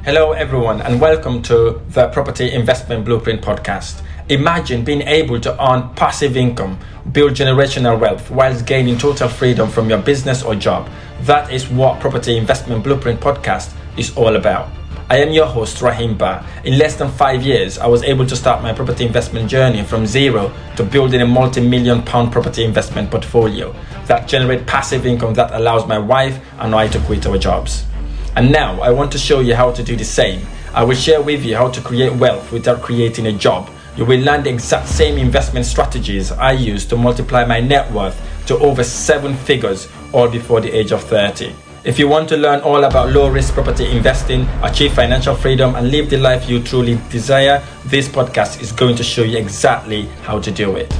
Hello, everyone, and welcome to the Property Investment Blueprint podcast. Imagine being able to earn passive income, build generational wealth, whilst gaining total freedom from your business or job. That is what Property Investment Blueprint podcast is all about. I am your host, Rahim Ba. In less than 5 years, I was able to start my property investment journey from zero to building a multi-million pound property investment portfolio that generates passive income that allows my wife and I to quit our jobs. And now I want to show you how to do the same. I will share with you how to create wealth without creating a job. You will learn the exact same investment strategies I use to multiply my net worth to over 7 figures, all before the age of 30. If you want to learn all about low-risk property investing, achieve financial freedom, and live the life you truly desire, this podcast is going to show you exactly how to do it.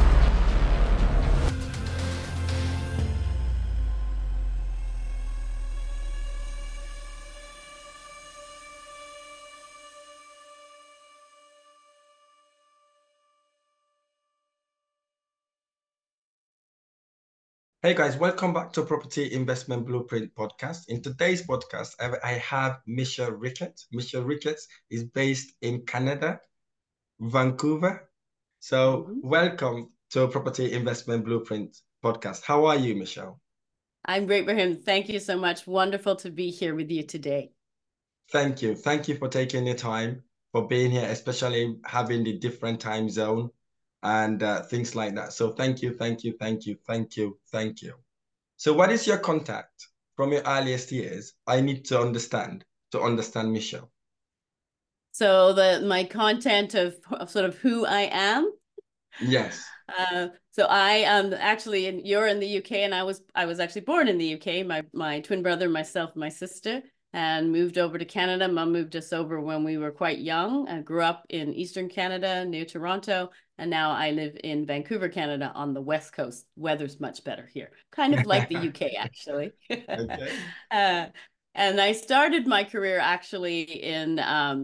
Hey guys, welcome back to Property Investment Blueprint podcast. In today's podcast, I have Michelle Ricketts. Michelle Ricketts is based in Canada, Vancouver. So welcome to Property Investment Blueprint podcast. How are you, Michelle? I'm great, Rahim. Thank you so much. Wonderful to be here with you today. Thank you. Thank you for taking the time, for being here, especially having the different time zone and things like that. So thank you, thank you, thank you, thank you, thank you. So what is your contact from your earliest years? I need to understand Michelle. So my content of sort of who I am. Yes. So I am actually, you're in the UK, and I was actually born in the UK. My twin brother, myself, my sister, and moved over to Canada. Mom moved us over when we were quite young. I grew up in Eastern Canada near Toronto, and now I live in Vancouver, Canada on the West Coast. Weather's much better here, kind of like the UK, actually. Okay. And I started my career actually in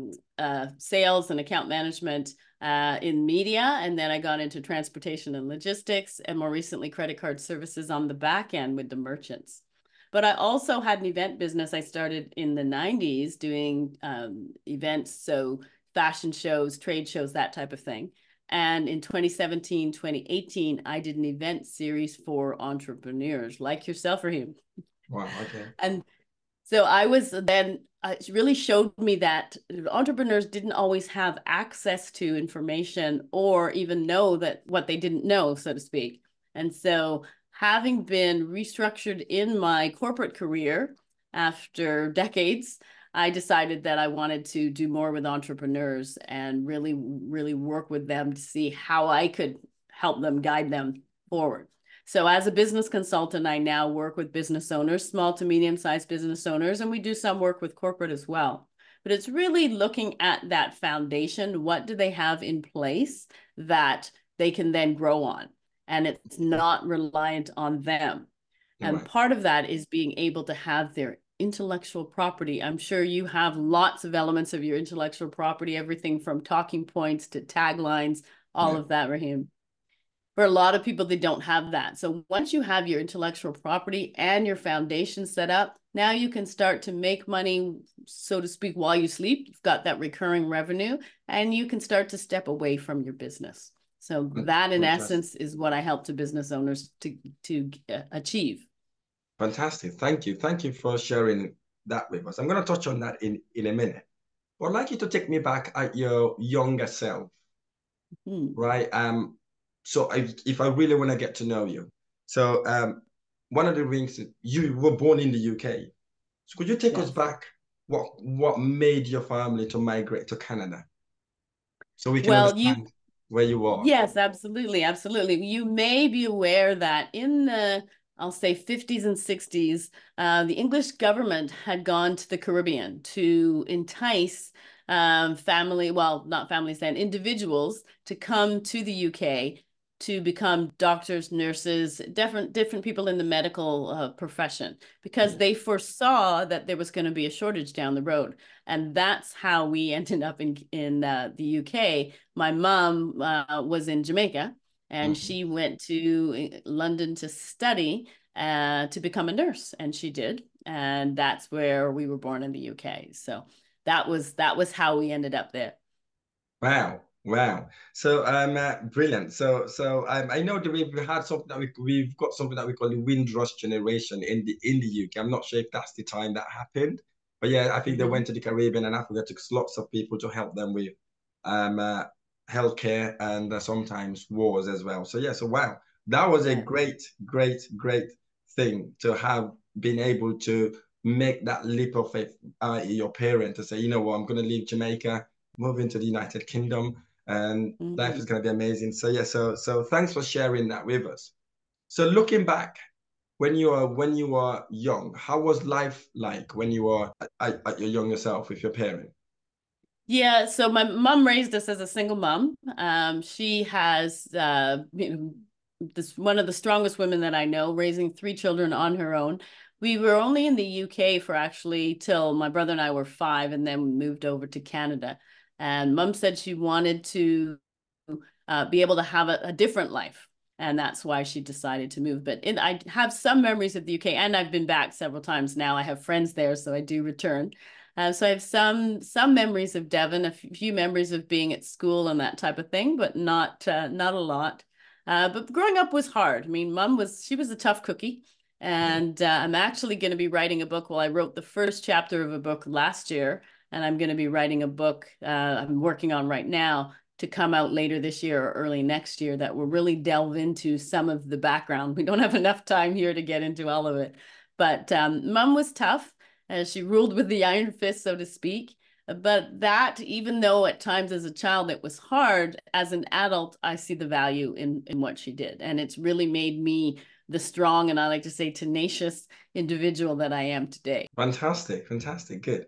sales and account management in media, and then I got into transportation and logistics, and more recently credit card services on the back end with the merchants. But I also had an event business. I started in the 90s doing events, so fashion shows, trade shows, that type of thing. And in 2017, 2018, I did an event series for entrepreneurs like yourself, Rahim. Wow, okay. And so I was then, it really showed me that entrepreneurs didn't always have access to information or even know that what they didn't know, so to speak. And so having been restructured in my corporate career after decades, I decided that I wanted to do more with entrepreneurs and really, really work with them to see how I could help them, guide them forward. So as a business consultant, I now work with business owners, small to medium-sized business owners, and we do some work with corporate as well. But it's really looking at that foundation. What do they have in place that they can then grow on? And it's not reliant on them. And Right. part of that is being able to have their intellectual property. I'm sure you have lots of elements of your intellectual property, everything from talking points to taglines, all of that, Rahim. For a lot of people, they don't have that. So once you have your intellectual property and your foundation set up, now you can start to make money, so to speak, while you sleep. You've got that recurring revenue, and you can start to step away from your business. So that, in essence, is what I help to business owners to achieve. Fantastic. Thank you. Thank you for sharing that with us. I'm going to touch on that in a minute. But I'd like you to take me back at your younger self, right? So if I really want to get to know you, so one of the things that you were born in the UK. So could you take us back? What made your family to migrate to Canada? So we can understand where you are. Yes, absolutely, absolutely. You may be aware that in the, I'll say 50s and 60s, the English government had gone to the Caribbean to entice family, well, not families then, individuals to come to the UK to become doctors, nurses, different people in the medical profession, because they foresaw that there was going to be a shortage down the road. And that's how we ended up in the UK. My mom was in Jamaica, and she went to London to study to become a nurse, and she did. And that's where we were born in the UK. So that was how we ended up there. Wow, wow. So brilliant. I know that we've had something that we've got something that we call the Windrush generation in the UK. I'm not sure if that's the time that happened, but yeah, I think they went to the Caribbean and Africa, took lots of people to help them with um healthcare and sometimes wars as well. So yeah, so wow, that was a Yeah. great thing to have been able to make that leap of faith, your parent to say, you know what, I'm going to leave Jamaica, move into the United Kingdom, and life is going to be amazing. So yeah, so thanks for sharing that with us. So looking back, when you were young, how was life like when you were at your younger self with your parent? Yeah, so my mom raised us as a single mom. She has this one of the strongest women that I know, raising three children on her own. We were only in the UK for actually till my brother and I were 5, and then we moved over to Canada. And mom said she wanted to be able to have a different life. And that's why she decided to move. But I have some memories of the UK, and I've been back several times now. I have friends there, so I do return. So I have some memories of Devon, a few memories of being at school and that type of thing, but not a lot. But growing up was hard. I mean, she was a tough cookie, and I'm actually going to be writing a book. Well, I wrote the first chapter of a book last year, and I'm going to be writing a book I'm working on right now to come out later this year or early next year that will really delve into some of the background. We don't have enough time here to get into all of it, but mom was tough. She ruled with the iron fist, so to speak. But that, even though at times as a child it was hard, as an adult, I see the value in what she did. And it's really made me the strong, and I like to say tenacious individual that I am today. Fantastic, fantastic, good.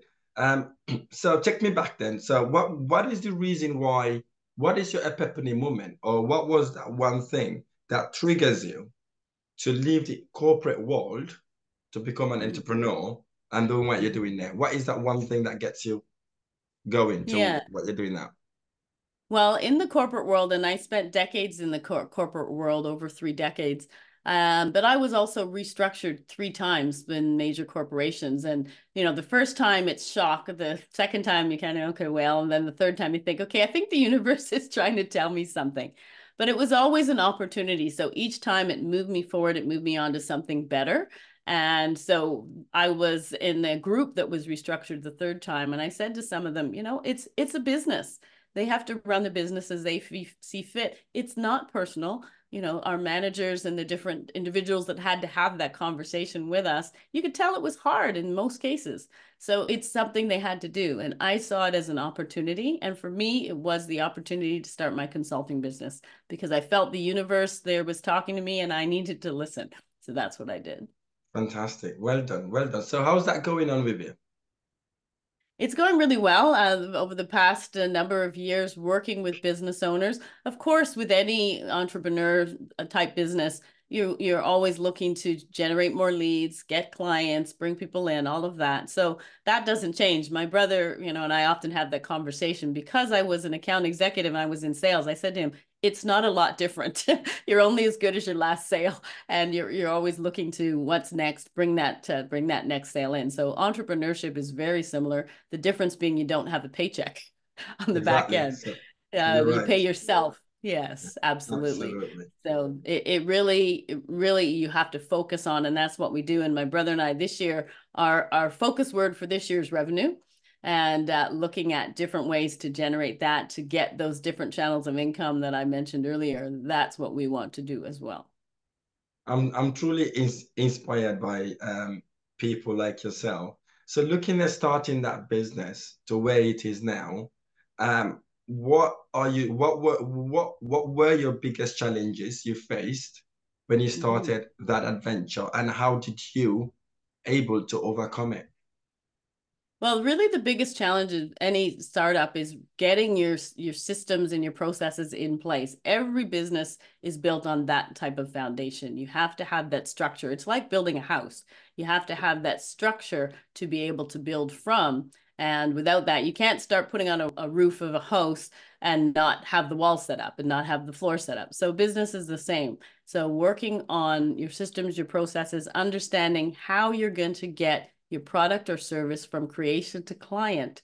So take me back then. So what is the reason why, what is your epiphany moment, or what was that one thing that triggers you to leave the corporate world to become an entrepreneur and doing what you're doing there? What is that one thing that gets you going to Yeah. what you're doing now? Well, in the corporate world, and I spent decades in the corporate world, over 3 decades, but I was also restructured 3 times in major corporations. And, the first time it's shock. The second time you kind of, okay, well, and then the third time you think, okay, I think the universe is trying to tell me something. But it was always an opportunity. So each time it moved me forward, it moved me on to something better. And so I was in the group that was restructured the third time. And I said to some of them, it's a business. They have to run the business as they see fit. It's not personal. Our managers and the different individuals that had to have that conversation with us, you could tell it was hard in most cases. So it's something they had to do. And I saw it as an opportunity. And for me, it was the opportunity to start my consulting business because I felt the universe there was talking to me and I needed to listen. So that's what I did. Fantastic. Well done. Well done. So how's that going on with you? It's going really well over the past number of years working with business owners. Of course, with any entrepreneur type business, you're always looking to generate more leads, get clients, bring people in, all of that. So that doesn't change. My brother, and I often have that conversation because I was an account executive and I was in sales. I said to him, it's not a lot different. You're only as good as your last sale, and you're always looking to what's next, bring that next sale in. So entrepreneurship is very similar. The difference being you don't have a paycheck on the back Exactly. end. So you're You pay right. yourself. Yes, absolutely. Absolutely. So it really you have to focus on, and that's what we do. And my brother and I this year, our focus word for this year is revenue, and looking at different ways to generate that, to get those different channels of income that I mentioned earlier. That's what we want to do as well. I'm truly inspired by people like yourself. So looking at starting that business to where it is now, what were your biggest challenges you faced when you Mhm. started that adventure, and how did you able to overcome it? Well, really the biggest challenge of any startup is getting your systems and your processes in place. Every business is built on that type of foundation. You have to have that structure. It's like building a house. You have to have that structure to be able to build from. And without that, you can't start putting on a roof of a house and not have the wall set up and not have the floor set up. So business is the same. So working on your systems, your processes, understanding how you're going to get your product or service from creation to client,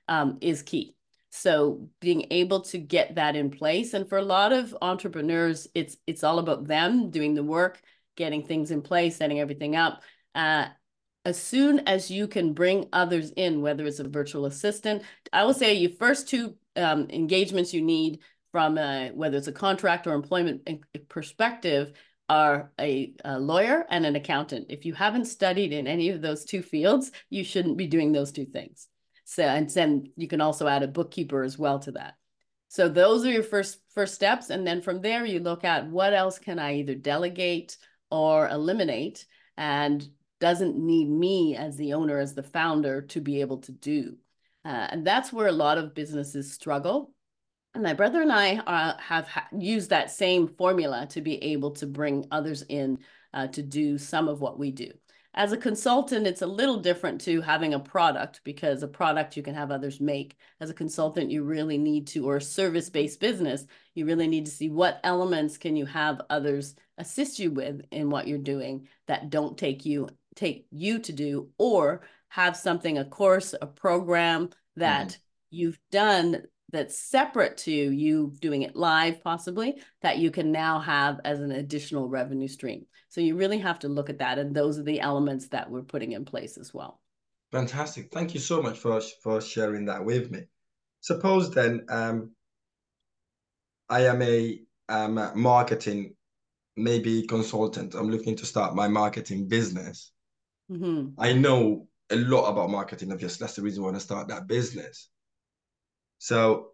is key. So being able to get that in place, and for a lot of entrepreneurs, it's all about them doing the work, getting things in place, setting everything up. As soon as you can bring others in, whether it's a virtual assistant, I will say your first two engagements you need from whether it's a contract or employment perspective are a lawyer and an accountant. If you haven't studied in any of those two fields, you shouldn't be doing those two things. So, and then you can also add a bookkeeper as well to that. So those are your first steps. And then from there, you look at what else can I either delegate or eliminate, and doesn't need me as the owner, as the founder, to be able to do. And that's where a lot of businesses struggle. And my brother and I have used that same formula to be able to bring others in to do some of what we do. As a consultant, it's a little different to having a product, because a product you can have others make. As a consultant, you really need to, or a service-based business, you really need to see what elements can you have others assist you with in what you're doing that don't take you to do, or have something, a course, a program that you've done that's separate to you doing it live, possibly, that you can now have as an additional revenue stream. So you really have to look at that. And those are the elements that we're putting in place as well. Fantastic. Thank you so much for sharing that with me. Suppose then I am a marketing, maybe consultant. I'm looking to start my marketing business. I know a lot about marketing, obviously. That's the reason I want to start that business. So,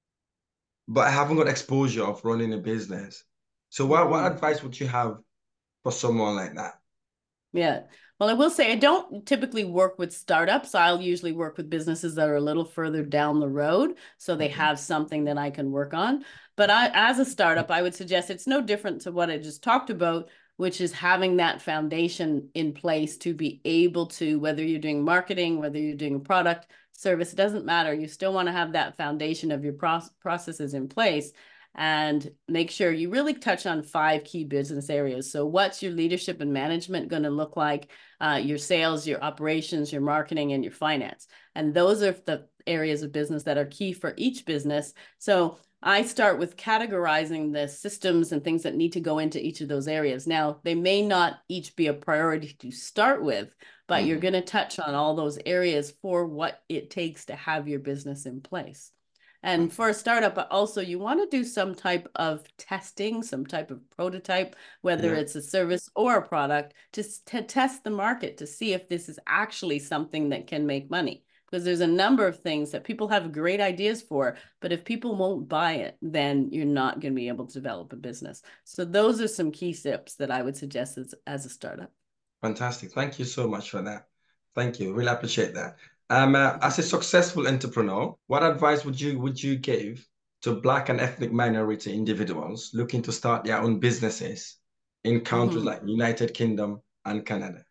but I haven't got exposure of running a business. So what advice would you have for someone like that? Yeah. Well, I will say I don't typically work with startups. I'll usually work with businesses that are a little further down the road, so they have something that I can work on. But as a startup, I would suggest it's no different to what I just talked about, which is having that foundation in place to be able to, whether you're doing marketing, whether you're doing a product, service, it doesn't matter. You still want to have that foundation of your processes in place, and make sure you really touch on 5 key business areas. So what's your leadership and management going to look like? Your sales, your operations, your marketing, and your finance. And those are the areas of business that are key for each business. So I start with categorizing the systems and things that need to go into each of those areas. Now, they may not each be a priority to start with, but you're going to touch on all those areas for what it takes to have your business in place. And for a startup, also, you want to do some type of testing, some type of prototype, whether it's a service or a product, to test the market to see if this is actually something that can make money. Because there's a number of things that people have great ideas for, but if people won't buy it, then you're not going to be able to develop a business. So those are some key steps that I would suggest as a startup. Fantastic. Thank you so much for that. Thank you. Really appreciate that. As a successful entrepreneur, what advice would you give to Black and ethnic minority individuals looking to start their own businesses in countries like United Kingdom and Canada?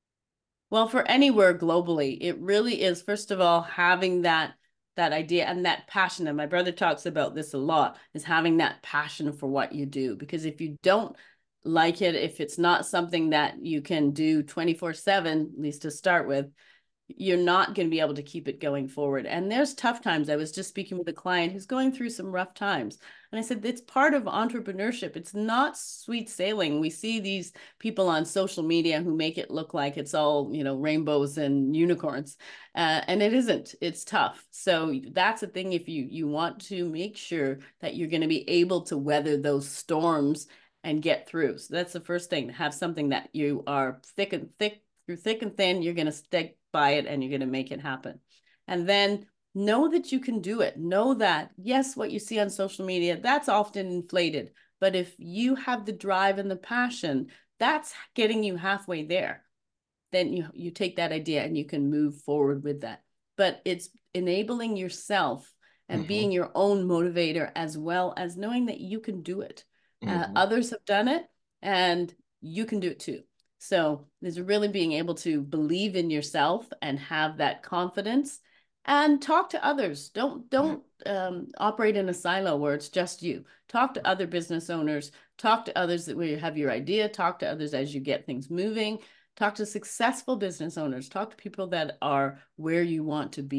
Well, for anywhere globally, it really is, first of all, having that idea and that passion. And my brother talks about this a lot, is having that passion for what you do. Because if you don't like it, if it's not something that you can do 24/7, at least to start with, you're not going to be able to keep it going forward. And there's tough times. I was just speaking with a client who's going through some rough times. And I said, it's part of entrepreneurship. It's not sweet sailing. We see these people on social media who make it look like it's all, rainbows and unicorns. And it isn't. It's tough. So that's the thing. If you want to make sure that you're going to be able to weather those storms and get through. So that's the first thing, have something that you are through thick and thin, you're going to stick by it and you're going to make it happen. And then know that you can do it. Know that, yes, what you see on social media, that's often inflated. But if you have the drive and the passion, that's getting you halfway there. Then you take that idea and you can move forward with that. But it's enabling yourself and being your own motivator, as well as knowing that you can do it. Others have done it and you can do it too. So there's really being able to believe in yourself and have that confidence, and talk to others. Don't operate in a silo where it's just you. Talk to other business owners, talk to others that where you have your idea, talk to others as you get things moving, talk to successful business owners, talk to people that are where you want to be,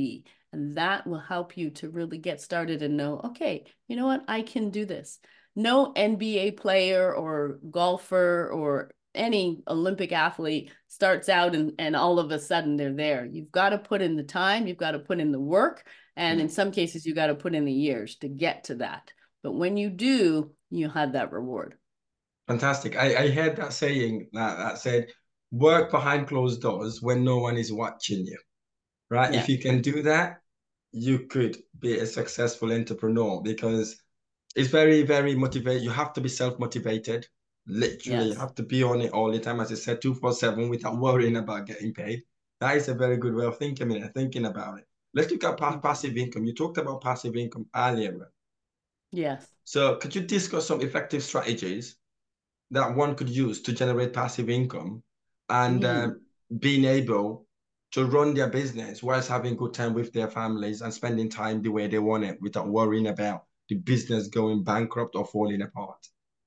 And that will help you to really get started and know, okay, you know what, I can do this. No NBA player or golfer or any Olympic athlete starts out and all of a sudden they're there. You've got to put in the time, you've got to put in the work, and in some cases, you got to put in the years to get to that. But when you do, you have that reward. Fantastic. I heard that saying that said, work behind closed doors when no one is watching you, right? Yeah. If you can do that, you could be a successful entrepreneur because it's very, very motivated. You have to be self-motivated. Literally, you Yes. have to be on it all the time, as I said, 247 without worrying about getting paid. That is a very good way of thinking about it. Let's look at passive income. You talked about passive income earlier. Yes. So could you discuss some effective strategies that one could use to generate passive income and being able to run their business whilst having good time with their families and spending time the way they want it without worrying about the business going bankrupt or falling apart?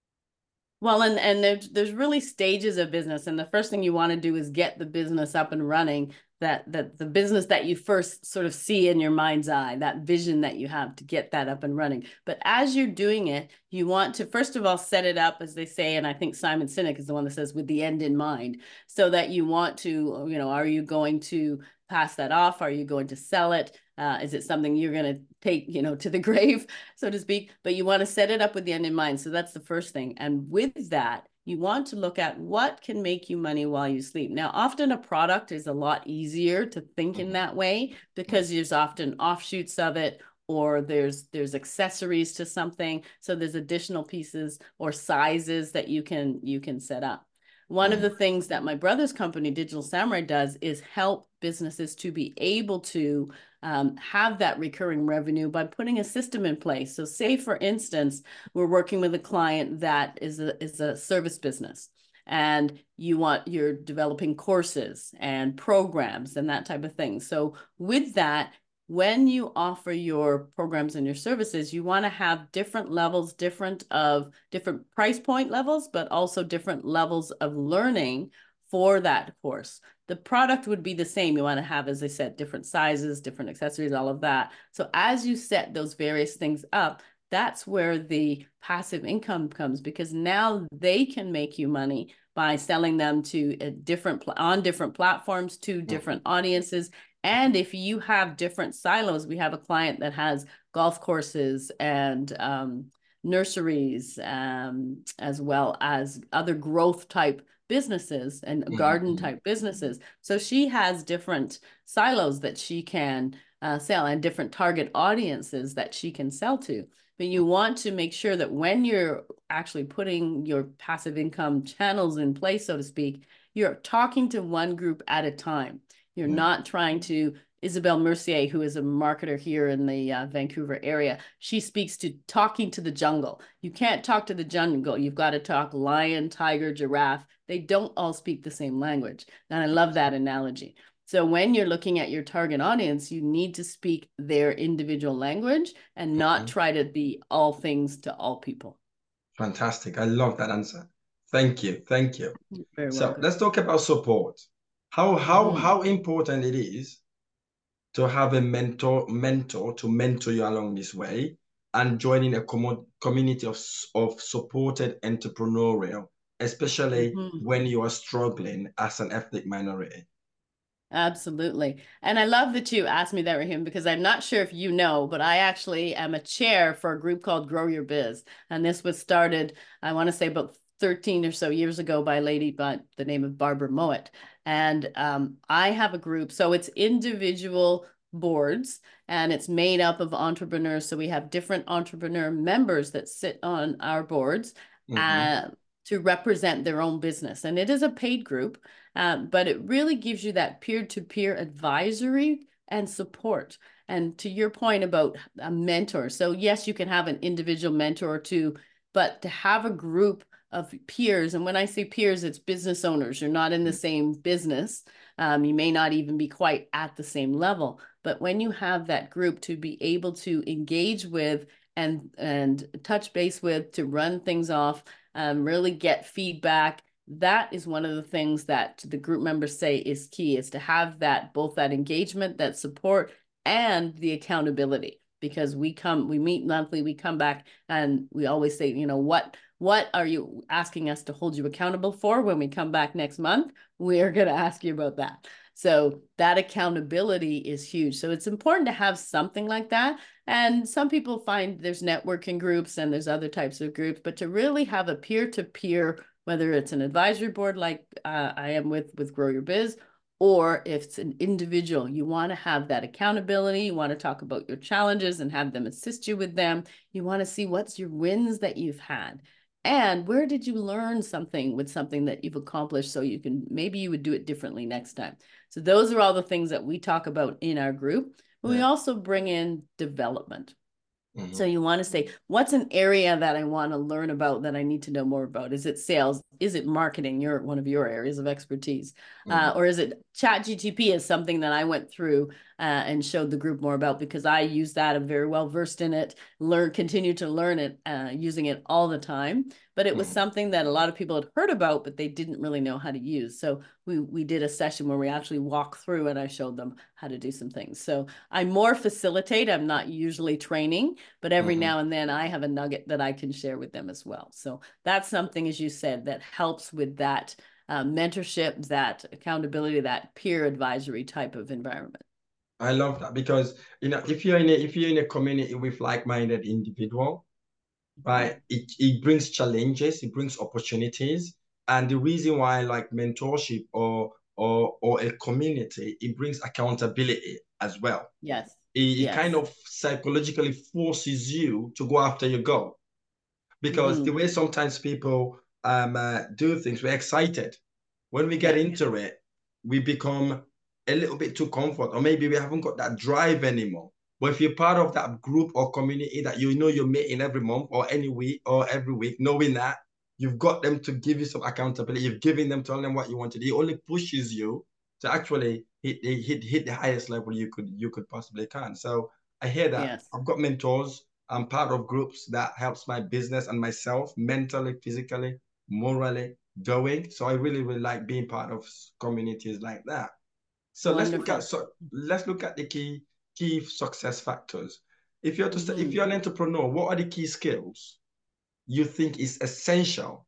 Well, and there's really stages of business, and the first thing you want to do is get the business up and running. That the business that you first sort of see in your mind's eye, that vision that you have to get that up and running. But as you're doing it, you want to first of all set it up, as they say, and I think Simon Sinek is the one that says with the end in mind, so that you want to, you know, are you going to pass that off? Are you going to sell it? Is it something you're going to take, you know, to the grave, so to speak? But you want to set it up with the end in mind. So that's the first thing. And with that, you want to look at what can make you money while you sleep. Now, often a product is a lot easier to think in that way because there's often offshoots of it, or there's accessories to something. So there's additional pieces or sizes that you can set up. One of the things that my brother's company, Digital Samurai, does is help businesses to be able to have that recurring revenue by putting a system in place. So say, for instance, we're working with a client that is a service business, and you're developing courses and programs and that type of thing. So with that, when you offer your programs and your services, you want to have different levels, different price point levels, but also different levels of learning for that course. The product would be the same. You want to have, as I said, different sizes, different accessories, all of that. So as you set those various things up, that's where the passive income comes, because now they can make you money by selling them to different platforms to different audiences. And if you have different silos, we have a client that has golf courses and nurseries, as well as other growth type businesses and garden type businesses. So she has different silos that she can sell and different target audiences that she can sell to. But you want to make sure that when you're actually putting your passive income channels in place, so to speak, you're talking to one group at a time. You're not trying to, Isabelle Mercier, who is a marketer here in the Vancouver area, she speaks to talking to the jungle. You can't talk to the jungle. You've got to talk lion, tiger, giraffe. They don't all speak the same language. And I love that analogy. So when you're looking at your target audience, you need to speak their individual language and not try to be all things to all people. Fantastic. I love that answer. Thank you. Thank you. You're very So welcome. let's talk about support. How important it is to have a mentor to mentor you along this way, and joining a community of supported entrepreneurial, especially when you are struggling as an ethnic minority. Absolutely. And I love that you asked me that, Rahim, because I'm not sure if you know, but I actually am a chair for a group called Grow Your Biz. And this was started, I want to say, about 13 or so years ago by a lady by the name of Barbara Mowat. And I have a group. So it's individual boards, and it's made up of entrepreneurs. So we have different entrepreneur members that sit on our boards to represent their own business. And it is a paid group. But it really gives you that peer-to-peer advisory and support. And to your point about a mentor, so yes, you can have an individual mentor or two, but to have a group of peers, and when I say peers, it's business owners. You're not in the same business. You may not even be quite at the same level. But when you have that group to be able to engage with and touch base with, to run things off, really get feedback, that is one of the things that the group members say is key, is to have that, both that engagement, that support, and the accountability, because we meet monthly, we come back and we always say, what are you asking us to hold you accountable for? When we come back next month, we're going to ask you about that. So that accountability is huge. So it's important to have something like that. And some people find there's networking groups and there's other types of groups, but to really have a peer-to-peer, whether it's an advisory board like I am with Grow Your Biz, or if it's an individual, you want to have that accountability. You want to talk about your challenges and have them assist you with them. You want to see what's your wins that you've had. And where did you learn something with something that you've accomplished, so maybe you would do it differently next time. So those are all the things that we talk about in our group. But we also bring in development. Mm-hmm. So you want to say, what's an area that I want to learn about, that I need to know more about? Is it sales? Is it marketing? One of your areas of expertise. Mm-hmm. Or is it ChatGPT is something that I went through and showed the group more about, because I use that. I'm very well versed in it, continue to learn it, using it all the time. But it was something that a lot of people had heard about, but they didn't really know how to use. So we did a session where we actually walked through and I showed them how to do some things. So I more facilitate. I'm not usually training, but every now and then I have a nugget that I can share with them as well. So that's something, as you said, that helps with that mentorship, that accountability, that peer advisory type of environment. I love that, because if you're in a community with like-minded individual, right, it brings challenges, it brings opportunities. And the reason why, like mentorship or a community, it brings accountability as well. Yes. It kind of psychologically forces you to go after your goal, because the way sometimes people do things, we're excited. When we get into it, we become a little bit too comfort, or maybe we haven't got that drive anymore. But if you're part of that group or community that you're meeting every month or any week or every week, knowing that you've got them to give you some accountability, you've given them, telling them what you want to do, it only pushes you to actually hit the highest level you could possibly can. So I hear that. Yes. I've got mentors. I'm part of groups that helps my business and myself mentally, physically, morally going. So I really, really like being part of communities like that. So Wonderful. let's look at the key success factors. If you're if you're an entrepreneur, what are the key skills you think is essential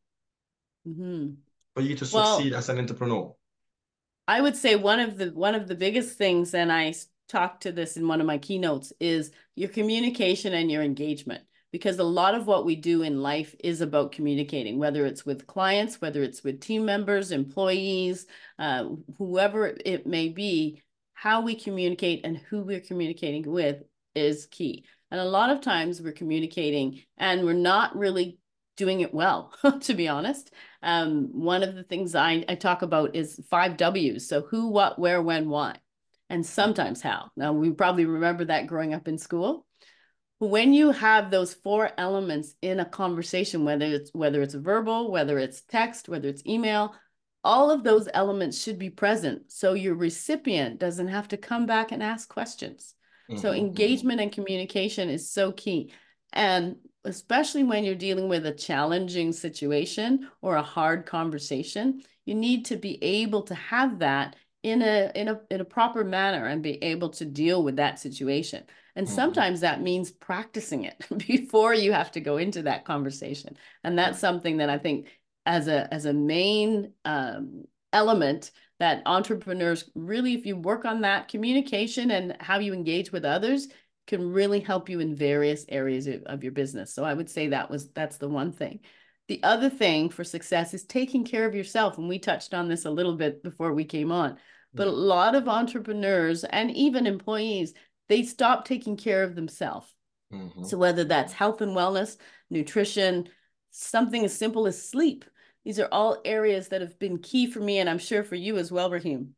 for you to succeed as an entrepreneur? I would say one of the biggest things, and I talked to this in one of my keynotes, is your communication and your engagement. Because a lot of what we do in life is about communicating, whether it's with clients, whether it's with team members, employees, whoever it may be. How we communicate and who we're communicating with is key. And a lot of times we're communicating and we're not really doing it well, to be honest. One of the things I talk about is 5 W's. So who, what, where, when, why, and sometimes how. Now, we probably remember that growing up in school. When you have those 4 elements in a conversation, whether it's verbal, whether it's text, whether it's email, all of those elements should be present. So your recipient doesn't have to come back and ask questions. So engagement and communication is so key. And especially when you're dealing with a challenging situation or a hard conversation, you need to be able to have that in a proper manner and be able to deal with that situation. And sometimes that means practicing it before you have to go into that conversation. And that's something that I think as a main element that entrepreneurs really, if you work on that communication and how you engage with others, can really help you in various areas of your business. So I would say that's the one thing. The other thing for success is taking care of yourself. And we touched on this a little bit before we came on, but a lot of entrepreneurs and even employees, they stop taking care of themselves. So whether that's health and wellness, nutrition, something as simple as sleep, these are all areas that have been key for me, and I'm sure for you as well, Raheem,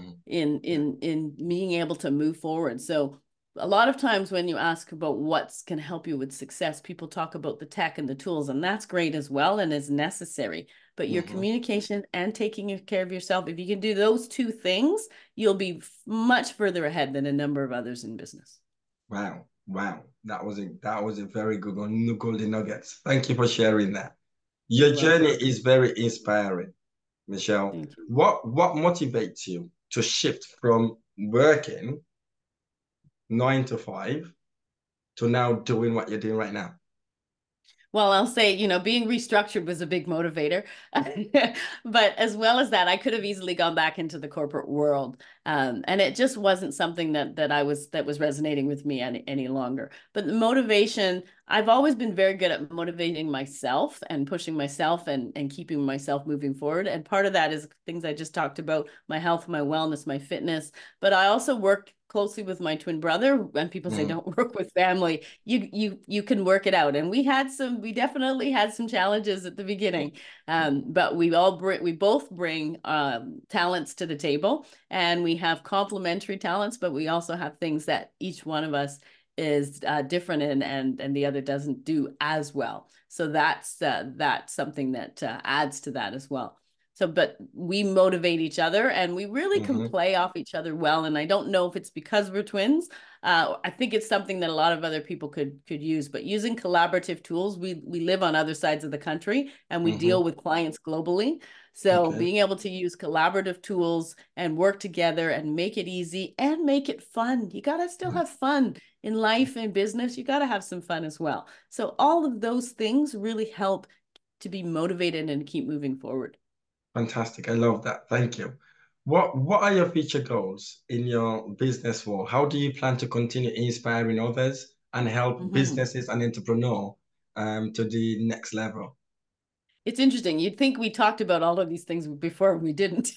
in being able to move forward. So a lot of times when you ask about what's going to help you with success, people talk about the tech and the tools, and that's great as well and is necessary. But your communication and taking care of yourself, if you can do those 2 things, you'll be much further ahead than a number of others in business. Wow. That was a very good one. Golden nuggets. Thank you for sharing that. Your journey is very inspiring, Michelle. What motivates you to shift from working 9 to 5 to now doing what you're doing right now? Well, I'll say, being restructured was a big motivator. But as well as that, I could have easily gone back into the corporate world. And it just wasn't something that was resonating with me any longer. But the motivation, I've always been very good at motivating myself and pushing myself and keeping myself moving forward. And part of that is things I just talked about, my health, my wellness, my fitness. But I also work closely with my twin brother. When people say don't work with family, you can work it out. And we definitely had some challenges at the beginning, but we both bring talents to the table, and we have complementary talents, but we also have things that each one of us is different in, and the other doesn't do as well. So that's something that adds to that as well. So, but we motivate each other, and we really can play off each other well. And I don't know if it's because we're twins. I think it's something that a lot of other people could use. But using collaborative tools, we live on other sides of the country, and we deal with clients globally. So being able to use collaborative tools and work together and make it easy and make it fun. You got to still have fun in life and business. You got to have some fun as well. So all of those things really help to be motivated and keep moving forward. Fantastic. I love that. Thank you. What are your future goals in your business world? How do you plan to continue inspiring others and help businesses and entrepreneurs to the next level? It's interesting. You'd think we talked about all of these things before, we didn't.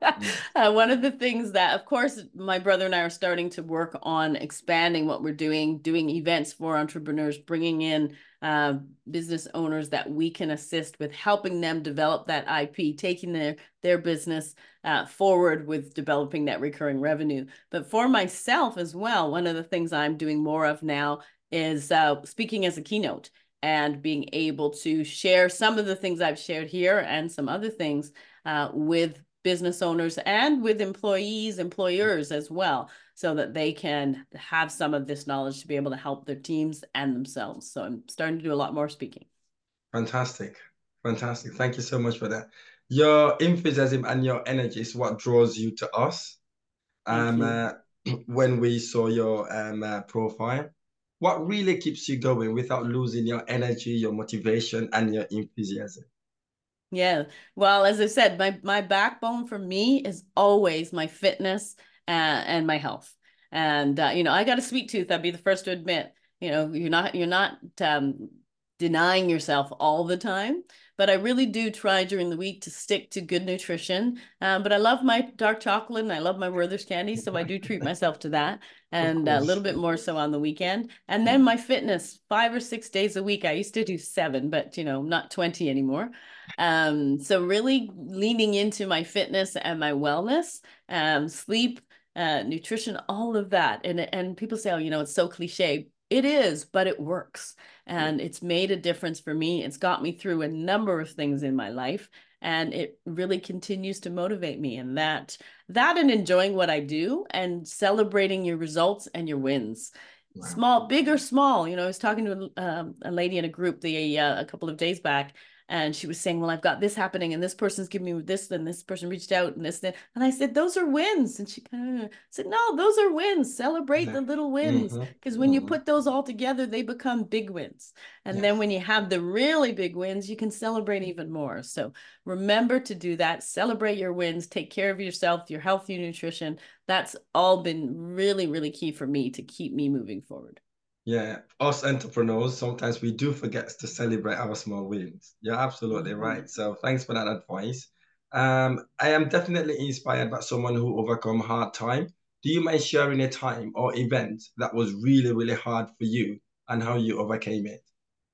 One of the things that, of course, my brother and I are starting to work on expanding what we're doing events for entrepreneurs, bringing in business owners that we can assist with helping them develop that IP, taking their business forward with developing that recurring revenue. But for myself as well, one of the things I'm doing more of now is speaking as a keynote, and being able to share some of the things I've shared here and some other things with business owners and with employers as well, so that they can have some of this knowledge to be able to help their teams and themselves. So I'm starting to do a lot more speaking. Fantastic. Fantastic. Thank you so much for that. Your enthusiasm and your energy is what draws you to us. Thank you. When we saw your profile, what really keeps you going without losing your energy, your motivation, and your enthusiasm? Yeah. Well, as I said, my backbone for me is always my fitness and my health. And I got a sweet tooth. I'd be the first to admit. You're not denying yourself all the time, but I really do try during the week to stick to good nutrition. But I love my dark chocolate and I love my Werther's candy, so I do treat myself to that, and a little bit more so on the weekend. And then my fitness, 5 or 6 days a week. I used to do 7, but not 20 anymore. So really leaning into my fitness and my wellness, sleep, nutrition, all of that. And people say, oh, it's so cliche. It is, but it works. And it's made a difference for me. It's got me through a number of things in my life, and it really continues to motivate me. And that and enjoying what I do and celebrating your results and your wins. Wow. Small, big or small. I was talking to a lady in a group a couple of days back, and she was saying, well, I've got this happening and this person's giving me this, and this person reached out and this. And I said, those are wins. And she kind of said, no, those are wins. Celebrate the little wins. Because when you put those all together, they become big wins. And then when you have the really big wins, you can celebrate even more. So remember to do that. Celebrate your wins. Take care of yourself, your health, your nutrition. That's all been really, really key for me to keep me moving forward. Yeah, us entrepreneurs, sometimes we do forget to celebrate our small wins. You're absolutely right. So thanks for that advice. I am definitely inspired by someone who overcome hard time. Do you mind sharing a time or event that was really, really hard for you and how you overcame it?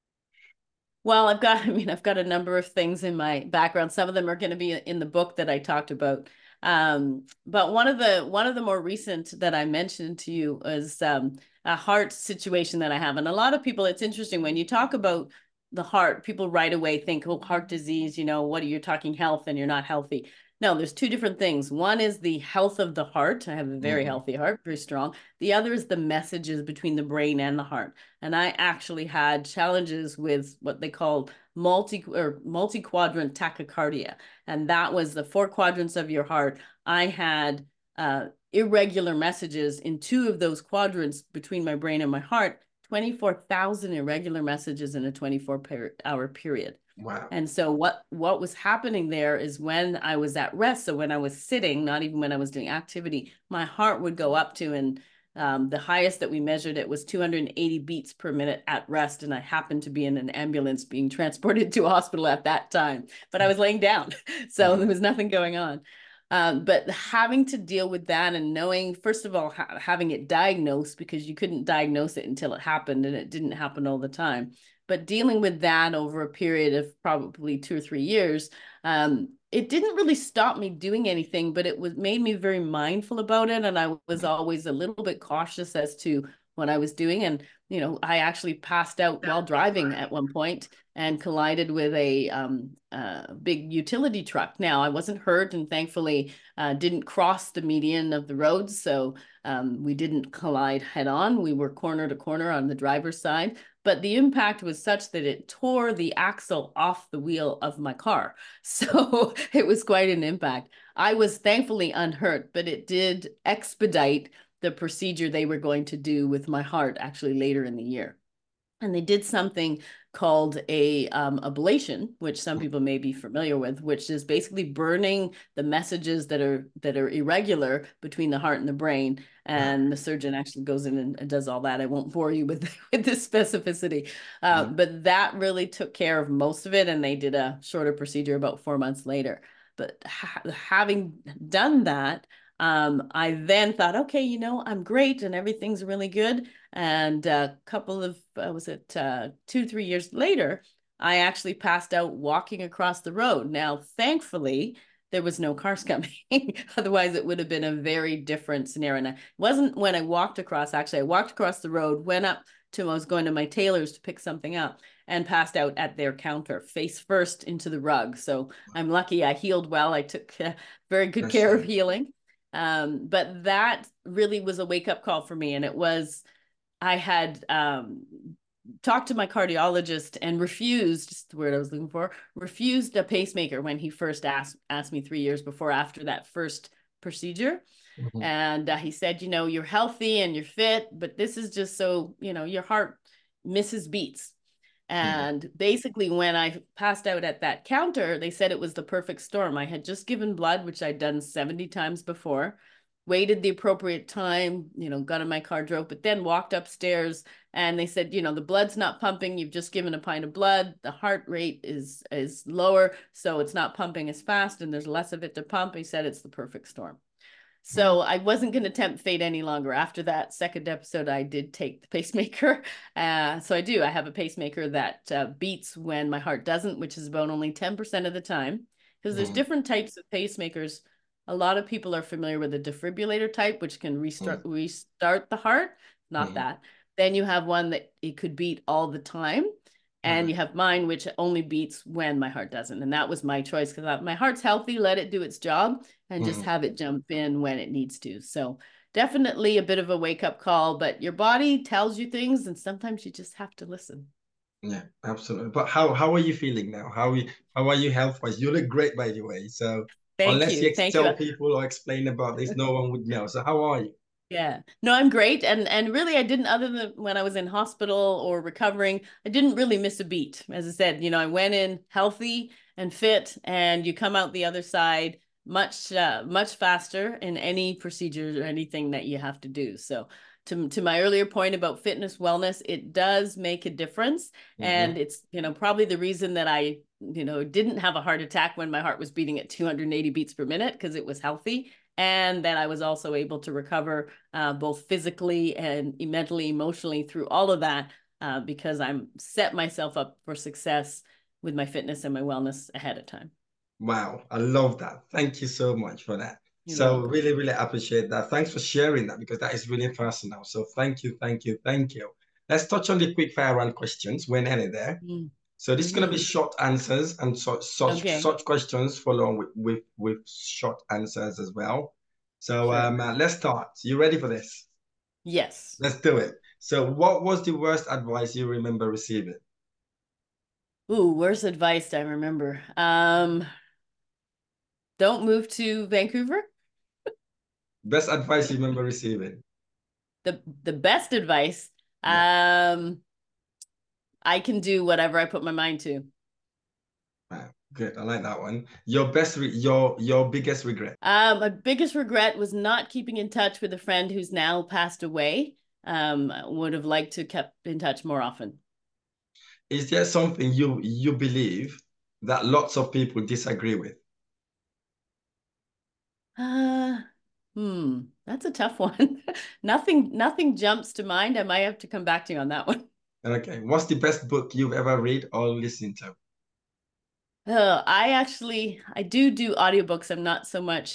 Well, I've got a number of things in my background. Some of them are going to be in the book that I talked about. But one of the more recent that I mentioned to you is a heart situation that I have. And a lot of people, it's interesting when you talk about the heart, people right away think, oh, heart disease, what are you talking health and you're not healthy. No, there's two different things. One is the health of the heart. I have a very healthy heart, very strong. The other is the messages between the brain and the heart. And I actually had challenges with what they call multi-quadrant tachycardia. And that was the 4 quadrants of your heart. I had irregular messages in two of those quadrants between my brain and my heart, 24,000 irregular messages in a 24-hour period. Wow. And so what was happening there is when I was at rest, so when I was sitting, not even when I was doing activity, my heart would go up to, and the highest that we measured it was 280 beats per minute at rest. And I happened to be in an ambulance being transported to a hospital at that time, but I was laying down. So there was nothing going on. But having to deal with that and knowing, first of all, having it diagnosed, because you couldn't diagnose it until it happened, and it didn't happen all the time. But dealing with that over a period of probably 2 or 3 years, it didn't really stop me doing anything, but it made me very mindful about it. And I was always a little bit cautious as to what I was doing. And, I actually passed out while driving at one point and collided with a big utility truck. Now, I wasn't hurt, and thankfully didn't cross the median of the road. So we didn't collide head on. We were corner to corner on the driver's side. But the impact was such that it tore the axle off the wheel of my car. So it was quite an impact. I was thankfully unhurt, but it did expedite the procedure they were going to do with my heart actually later in the year. And they did something called a ablation, which some people may be familiar with, which is basically burning the messages that are irregular between the heart and the brain. And the surgeon actually goes in and does all that. I won't bore you with this specificity, but that really took care of most of it. And they did a shorter procedure about 4 months later. But having done that, I then thought, okay, I'm great and everything's really good. And a couple of, 2, 3 years later, I actually passed out walking across the road. Now, thankfully, there was no cars coming. Otherwise, it would have been a very different scenario. And it wasn't when I walked across, actually, I walked across the road, went up to, I was going to my tailor's to pick something up, and passed out at their counter, face first into the rug. So I'm lucky I healed well. I took very good care of healing. But that really was a wake-up call for me. And it was, I had talked to my cardiologist and refused, the word I was looking for, refused a pacemaker when he first asked me 3 years before, after that first procedure. Mm-hmm. And he said, you're healthy and you're fit, but this is just so, your heart misses beats. And basically, when I passed out at that counter, they said it was the perfect storm. I had just given blood, which I'd done 70 times before, waited the appropriate time, got in my car, drove, but then walked upstairs, and they said, the blood's not pumping. You've just given a pint of blood. The heart rate is lower, so it's not pumping as fast, and there's less of it to pump. He said it's the perfect storm. So I wasn't going to tempt fate any longer. After that second episode, I did take the pacemaker. So I do. I have a pacemaker that beats when my heart doesn't, which is about only 10% of the time. Because there's different types of pacemakers. A lot of people are familiar with the defibrillator type, which can restart the heart. Not that. Then you have one that it could beat all the time. And you have mine, which only beats when my heart doesn't. And that was my choice, because my heart's healthy, let it do its job, and just have it jump in when it needs to. So definitely a bit of a wake-up call, but your body tells you things, and sometimes you just have to listen. Yeah, absolutely. But how are you feeling now? How are you health-wise? You look great, by the way. So unless you tell people or explain about this, no one would know. So how are you? Yeah, no, I'm great. And really, I didn't, other than when I was in hospital or recovering, I didn't really miss a beat. As I said, I went in healthy and fit, and you come out the other side much faster in any procedure or anything that you have to do. So to my earlier point about fitness, wellness, it does make a difference. And it's, probably the reason that I, didn't have a heart attack when my heart was beating at 280 beats per minute, because it was healthy. And that I was also able to recover both physically and mentally, emotionally through all of that, because I'm set myself up for success with my fitness and my wellness ahead of time. Wow, I love that. Thank you so much for that. So really, really appreciate that. Thanks for sharing that, because that is really personal. So thank you, thank you, thank you. Let's touch on the quick fire round questions when any there. So this is going to be short answers, and such questions follow with short answers as well. So let's start. You ready for this? Yes. Let's do it. So what was the worst advice you remember receiving? Ooh, worst advice I remember. Don't move to Vancouver. Best advice you remember receiving? The best advice, Yeah. I can do whatever I put my mind to. Wow, good. I like that one. Your biggest regret. My biggest regret was not keeping in touch with a friend who's now passed away. I would have liked to kept in touch more often. Is there something you believe that lots of people disagree with? Uh, that's a tough one. Nothing jumps to mind. I might have to come back to you on that one. Okay. What's the best book you've ever read or listened to? I do audiobooks. I'm not so much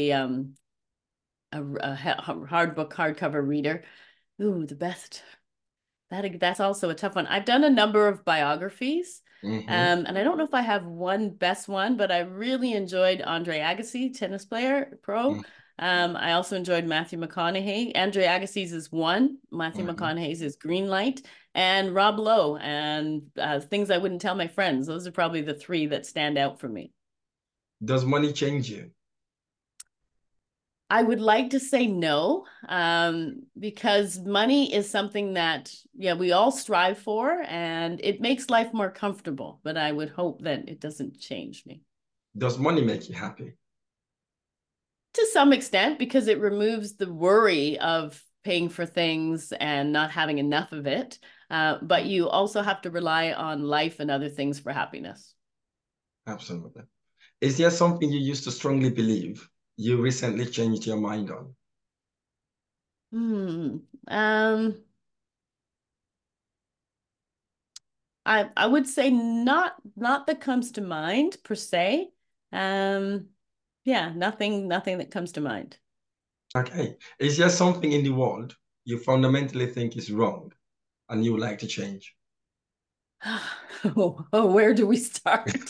a hardcover reader. Ooh, the best. That's also a tough one. I've done a number of biographies, Mm-hmm. and I don't know if I have one best one, but I really enjoyed Andre Agassi, tennis player, pro. I also enjoyed Matthew McConaughey. Andre Agassi's is one. Matthew Mm-hmm. McConaughey's is Green Light, and Rob Lowe and Things I Wouldn't Tell My Friends. Those are probably the three that stand out for me. Does money change you? I would like to say no, because money is something that, yeah, we all strive for and it makes life more comfortable, but I would hope that it doesn't change me Does money make you happy? to some extent because it removes the worry of paying for things and not having enough of it. But you also have to rely on life and other things for happiness. Absolutely. Is there something you used to strongly believe you recently changed your mind on? Hmm. Um, I would say not that comes to mind per se. Um, yeah, nothing that comes to mind. Okay. Is there something in the world you fundamentally think is wrong and you would like to change? Where do we start?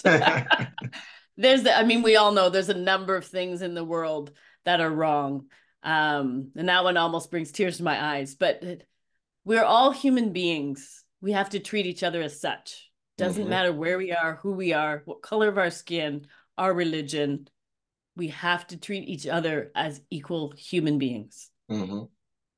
I mean, we all know there's a number of things in the world that are wrong. And that one almost brings tears to my eyes, but we're all human beings. We have to treat each other as such. Doesn't Mm-hmm. matter where we are, who we are, what color of our skin, our religion. We have to treat each other as equal human beings. Mm-hmm.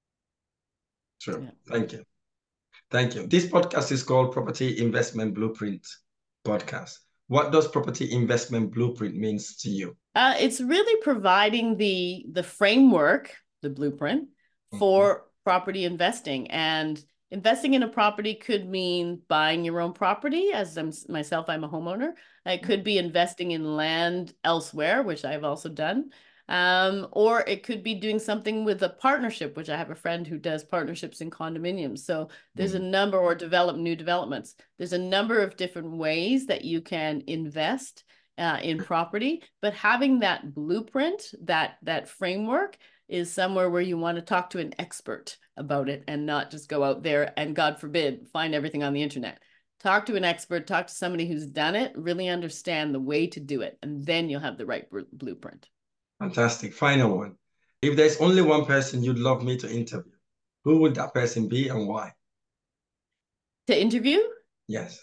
True. Yeah. Thank you. Thank you. This podcast is called Property Investment Blueprint Podcast. What does property investment blueprint means to you? It's really providing the framework, the blueprint Mhm. for property investing. And investing in a property could mean buying your own property, as I'm a homeowner. It could be investing in land elsewhere, which I've also done. Or it could be doing something with a partnership, which I have a friend who does partnerships in condominiums. So there's a Mhm. number, or develop new developments. There's a number of different ways that you can invest in property, but having that blueprint, that framework is somewhere where you want to talk to an expert about it and not just go out there and, God forbid, find everything on the internet. Talk to an expert, talk to somebody who's done it, really understand the way to do it, and then you'll have the right blueprint. Fantastic. Final one. If there's only one person you'd love me to interview, who would that person be and why? To interview, Yes.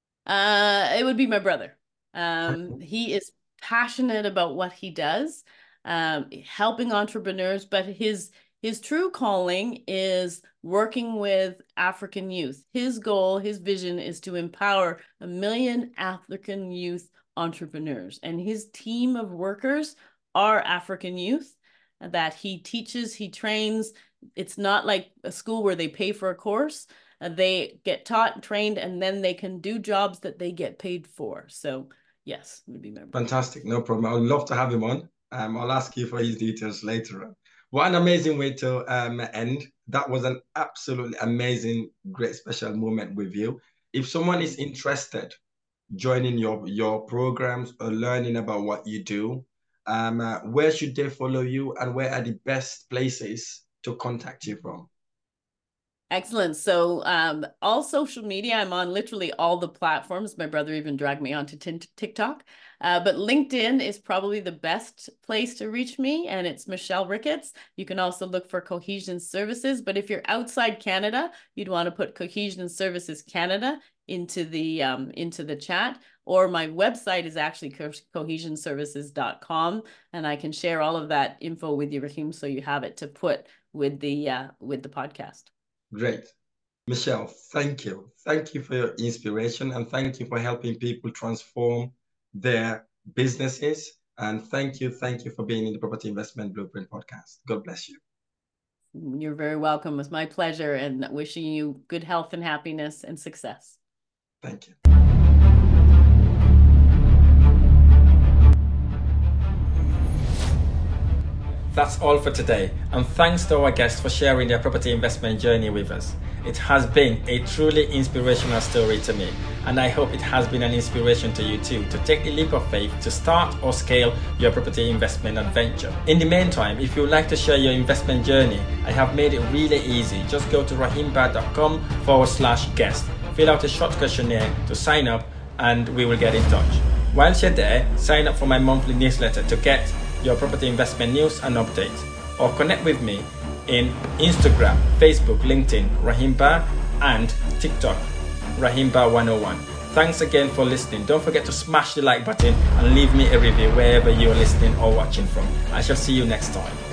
it would be my brother. He is passionate about what he does, helping entrepreneurs, but his true calling is working with African youth. His goal, his vision is to empower 1 million African youth entrepreneurs, and his team of workers are African youth that he teaches, he trains. It's not like a school where they pay for a course. They get taught, trained, and then they can do jobs that they get paid for. So yes, would be my brother. Fantastic. No problem. I would love to have him on. I'll ask you for his details later on. What an amazing way to end. That was an absolutely amazing, great special moment with you. If someone is interested joining your programs or learning about what you do, where should they follow you and where are the best places to contact you from? Excellent. So all social media, I'm on literally all the platforms. My brother even dragged me onto TikTok. But LinkedIn is probably the best place to reach me, and it's Michelle Ricketts. You can also look for Cohesion Services. But if you're outside Canada, you'd want to put Cohesion Services Canada into the chat. or my website is actually cohesionservices.com, and I can share all of that info with you, Rahim, so you have it to put with the podcast. Great. Michelle, thank you. Thank you for your inspiration, and thank you for helping people transform their businesses. And thank you for being in the Property Investment Blueprint podcast. God bless you. You're very welcome. It's my pleasure, and wishing you good health and happiness and success. Thank you. That's all for today, and thanks to our guests for sharing their property investment journey with us. It has been a truly inspirational story to me, and I hope it has been an inspiration to you too, to take the leap of faith to start or scale your property investment adventure. In the meantime, if you would like to share your investment journey, I have made it really easy. Just go to rahimba.com/guest, fill out a short questionnaire to sign up, and we will get in touch. Whilst you're there, sign up for my monthly newsletter to get your property investment news and updates, or connect with me in Instagram, Facebook, LinkedIn, Rahimba, and TikTok, Rahimba101. Thanks again for listening. Don't forget to smash the like button and leave me a review wherever you're listening or watching from. I shall see you next time.